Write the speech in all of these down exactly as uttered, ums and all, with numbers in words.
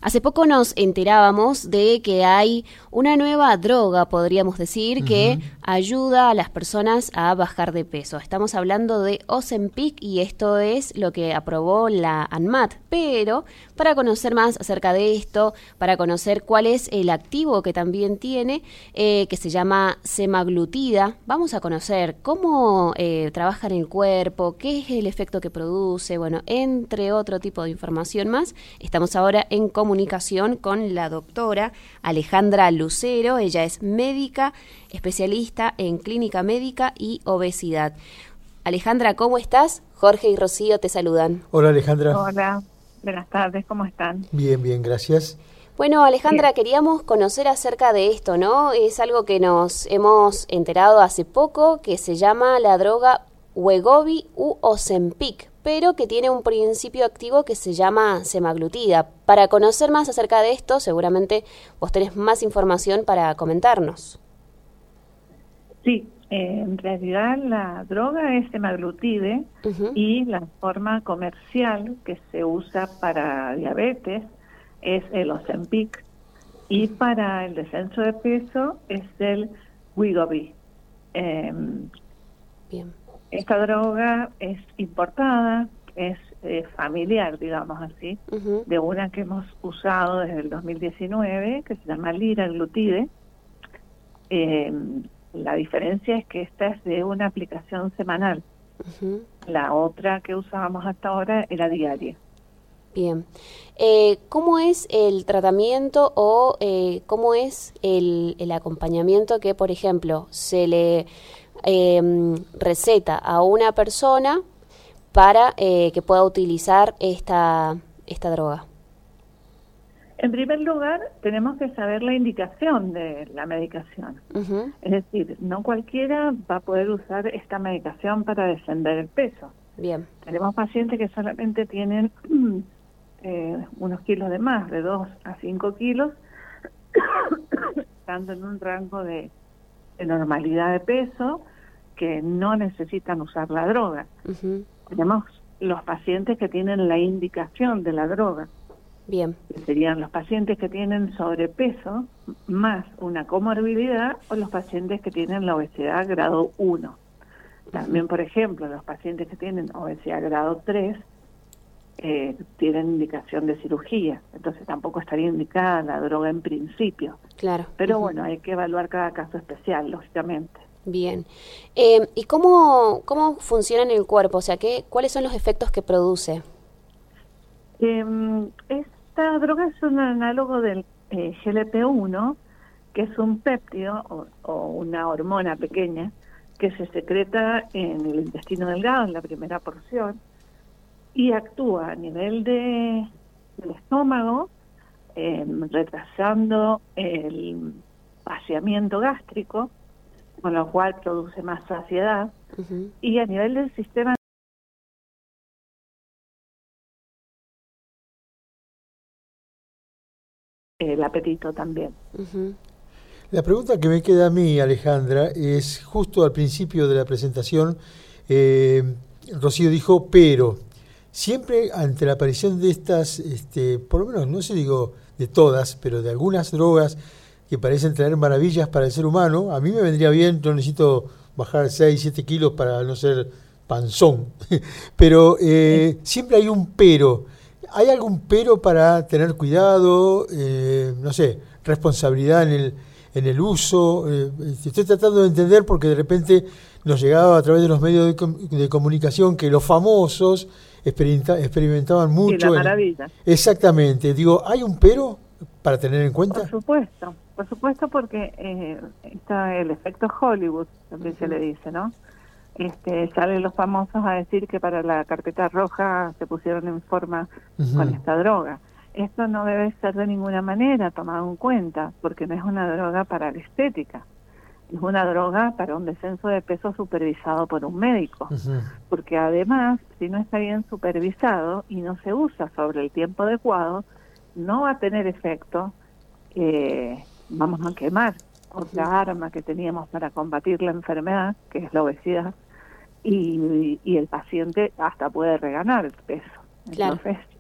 Hace poco nos enterábamos de que hay una nueva droga, podríamos decir, uh-huh. que ayuda a las personas a bajar de peso. Estamos hablando de Ozempic y esto es lo que aprobó la ANMAT. Pero para conocer más acerca de esto, para conocer cuál es el activo que también tiene, eh, que se llama semaglutida, vamos a conocer cómo eh, trabaja en el cuerpo, qué es el efecto que produce, bueno, entre otro tipo de información más. Estamos ahora en comunicación comunicación con la doctora Alejandra Lucero. Ella es médica, especialista en clínica médica y obesidad. Alejandra, ¿cómo estás? Jorge y Rocío te saludan. Hola, Alejandra. Hola, buenas tardes, ¿cómo están? Bien, bien, gracias. Bueno, Alejandra, bien. Queríamos conocer acerca de esto, ¿no? Es algo que nos hemos enterado hace poco, que se llama la droga Wegovy u Ozempic, pero que tiene un principio activo que se llama semaglutida. Para conocer más acerca de esto, seguramente vos tenés más información para comentarnos. Sí, eh, en realidad la droga es semaglutide uh-huh. y la forma comercial que se usa para diabetes es el Ozempic y para el descenso de peso es el Wegovy. Eh, Bien. Esta droga es importada, es eh, familiar, digamos así, uh-huh. de una que hemos usado desde el dos mil diecinueve, que se llama liraglutide. Eh, la diferencia es que esta es de una aplicación semanal. Uh-huh. La otra que usábamos hasta ahora era diaria. Bien. Eh, ¿Cómo es el tratamiento o eh, cómo es el, el acompañamiento que, por ejemplo, se le Eh, receta a una persona para eh, que pueda utilizar esta, esta droga? En primer lugar, tenemos que saber la indicación de la medicación. Uh-huh. Es decir, no cualquiera va a poder usar esta medicación para descender el peso. Bien. Tenemos pacientes que solamente tienen eh, unos kilos de más, de dos a cinco kilos, estando en un rango de de normalidad de peso, que no necesitan usar la droga. Uh-huh. Tenemos los pacientes que tienen la indicación de la droga. Bien. Que serían los pacientes que tienen sobrepeso más una comorbilidad o los pacientes que tienen la obesidad grado uno. También, uh-huh. por ejemplo, los pacientes que tienen obesidad grado tres eh, tienen indicación de cirugía. Entonces tampoco estaría indicada la droga en principio. Claro. Pero uh-huh. bueno, hay que evaluar cada caso especial, lógicamente. Bien. Eh, ¿Y cómo, cómo funciona en el cuerpo? O sea, ¿qué, ¿cuáles son los efectos que produce? Eh, esta droga es un análogo del eh, G L P uno, que es un péptido o, o una hormona pequeña que se secreta en el intestino delgado, en la primera porción, y actúa a nivel de, del estómago, eh, retrasando el vaciamiento gástrico, con lo cual produce más saciedad, uh-huh. y a nivel del sistema el apetito también. Uh-huh. La pregunta que me queda a mí, Alejandra, es justo al principio de la presentación, eh, Rocío dijo, pero siempre ante la aparición de estas, este, por lo menos no sé digo de todas, pero de algunas drogas que parecen traer maravillas para el ser humano, a mí me vendría bien, yo necesito bajar seis, siete kilos para no ser panzón, pero eh, sí. siempre hay un pero. ¿Hay algún pero para tener cuidado, eh, no sé, responsabilidad en el, en el uso? Eh, estoy tratando de entender porque de repente nos llegaba a través de los medios de, com- de comunicación que los famosos experimenta- experimentaban mucho. Sí, la maravilla. En, exactamente. Digo, ¿hay un pero para tener en cuenta? Por supuesto, por supuesto porque eh, está el efecto Hollywood, también uh-huh. se le dice, ¿no? Este, salen los famosos a decir que para la carpeta roja se pusieron en forma uh-huh. con esta droga. Esto no debe ser de ninguna manera tomado en cuenta, porque no es una droga para la estética, es una droga para un descenso de peso supervisado por un médico, uh-huh. porque además, si no está bien supervisado y no se usa sobre el tiempo adecuado, no va a tener efecto, eh, vamos a quemar otra uh-huh. arma que teníamos para combatir la enfermedad, que es la obesidad, Y, y el paciente hasta puede reganar el peso. Claro. Entonces,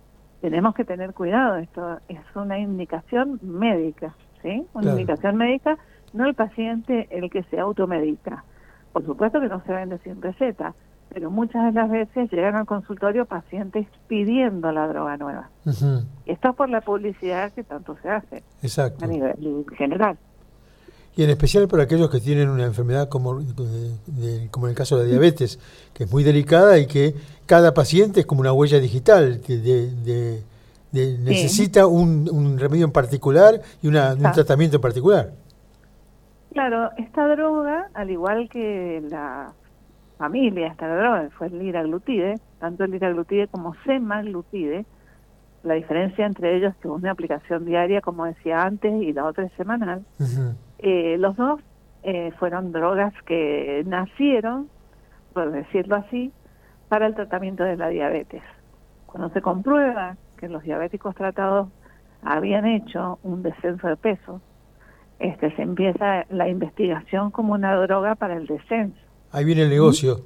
tenemos que tener cuidado. Esto es una indicación médica, ¿sí? Una Claro. indicación médica, no el paciente el que se automedica. Por supuesto que no se vende sin receta, pero muchas de las veces llegan al consultorio pacientes pidiendo la droga nueva. Uh-huh. Esto es por la publicidad que tanto se hace Exacto. a nivel general. Y en especial para aquellos que tienen una enfermedad como, de, de, como en el caso de la diabetes, que es muy delicada y que cada paciente es como una huella digital, que de, de, de, necesita sí. un, un remedio en particular y una, un tratamiento en particular. Claro, esta droga, al igual que la familia, esta droga fue el liraglutide, tanto el liraglutide como semaglutide, la diferencia entre ellos es que una aplicación diaria, como decía antes, y la otra es semanal. Uh-huh. Eh, los dos eh, fueron drogas que nacieron, por decirlo así, para el tratamiento de la diabetes. Cuando se comprueba que los diabéticos tratados habían hecho un descenso de peso, este, se empieza la investigación como una droga para el descenso. Ahí viene el negocio.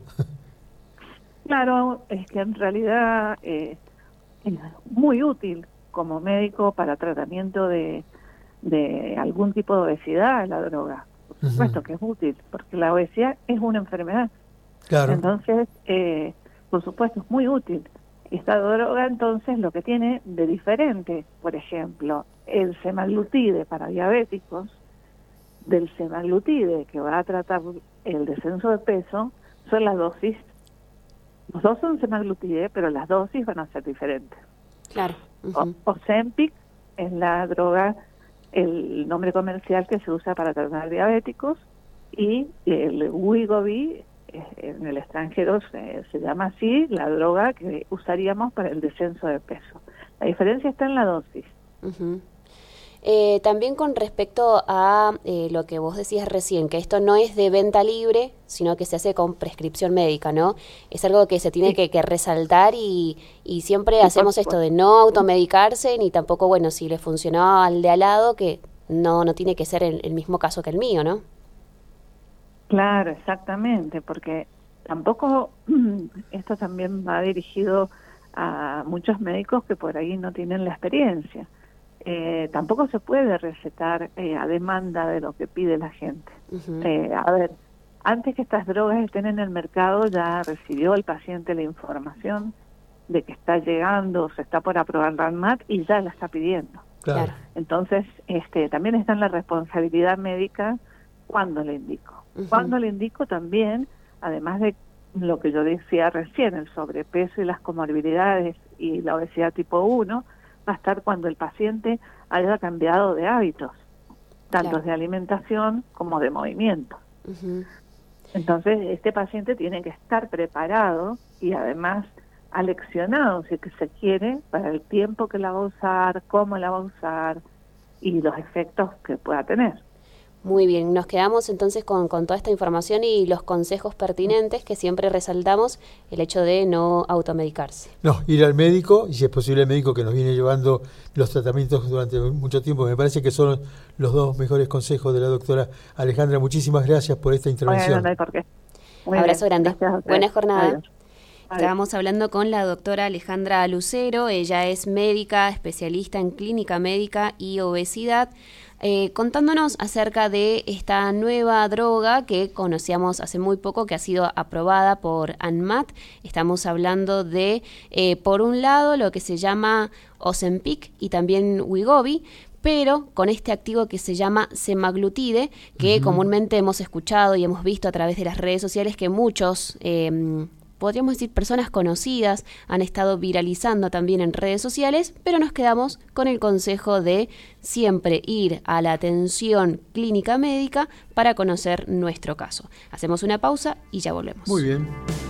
Claro, es que en realidad eh, es muy útil como médico para tratamiento de de algún tipo de obesidad, la droga. Por supuesto uh-huh. que es útil, porque la obesidad es una enfermedad. Claro. Entonces, eh, por supuesto, es muy útil. Esta droga, entonces, lo que tiene de diferente, por ejemplo, el semaglutide para diabéticos, del semaglutide que va a tratar el descenso de peso, son las dosis. Los dos son semaglutide, pero las dosis van a ser diferentes. Claro. Uh-huh. O, Ozempic es la droga, el nombre comercial que se usa para tratar diabéticos, y el Wegovy en el extranjero se, se llama así, la droga que usaríamos para el descenso de peso. La diferencia está en la dosis. Uh-huh. Eh, también con respecto a eh, lo que vos decías recién, que esto no es de venta libre, sino que se hace con prescripción médica, ¿no? Es algo que se tiene sí. que, que resaltar y, y siempre sí, hacemos esto de no automedicarse, ni tampoco, bueno, si le funcionó al de al lado, que no, no tiene que ser el, el mismo caso que el mío, ¿no? Claro, exactamente, porque tampoco, esto también va dirigido a muchos médicos que por ahí no tienen la experiencia. Eh, tampoco se puede recetar eh, a demanda de lo que pide la gente. Uh-huh. Eh, a ver, antes que estas drogas estén en el mercado, ya recibió el paciente la información de que está llegando, se está por aprobar la ANMAT y ya la está pidiendo. Claro. Entonces, este, también está en la responsabilidad médica cuando le indico. Uh-huh. Cuando le indico también, además de lo que yo decía recién, el sobrepeso y las comorbilidades y la obesidad tipo uno, va a estar cuando el paciente haya cambiado de hábitos, tanto claro. de alimentación como de movimiento. Uh-huh. Entonces, este paciente tiene que estar preparado y además aleccionado, si que se quiere, para el tiempo que la va a usar, cómo la va a usar y los efectos que pueda tener. Muy bien, nos quedamos entonces con, con toda esta información y los consejos pertinentes que siempre resaltamos, el hecho de no automedicarse. No, ir al médico, y si es posible el médico que nos viene llevando los tratamientos durante mucho tiempo. Me parece que son los dos mejores consejos de la doctora Alejandra. Muchísimas gracias por esta intervención. Bueno, no hay por qué. Muy Abrazo bien. Grande. Buena jornada. Adiós. Estábamos hablando con la doctora Alejandra Lucero. Ella es médica, especialista en clínica médica y obesidad. Eh, contándonos acerca de esta nueva droga que conocíamos hace muy poco, que ha sido aprobada por ANMAT. Estamos hablando de, eh, por un lado, lo que se llama Ozempic y también Wegovy, pero con este activo que se llama semaglutide, que uh-huh. comúnmente hemos escuchado y hemos visto a través de las redes sociales que muchos... Eh, podríamos decir personas conocidas han estado viralizando también en redes sociales, pero nos quedamos con el consejo de siempre ir a la atención clínica médica para conocer nuestro caso. Hacemos una pausa y ya volvemos. Muy bien.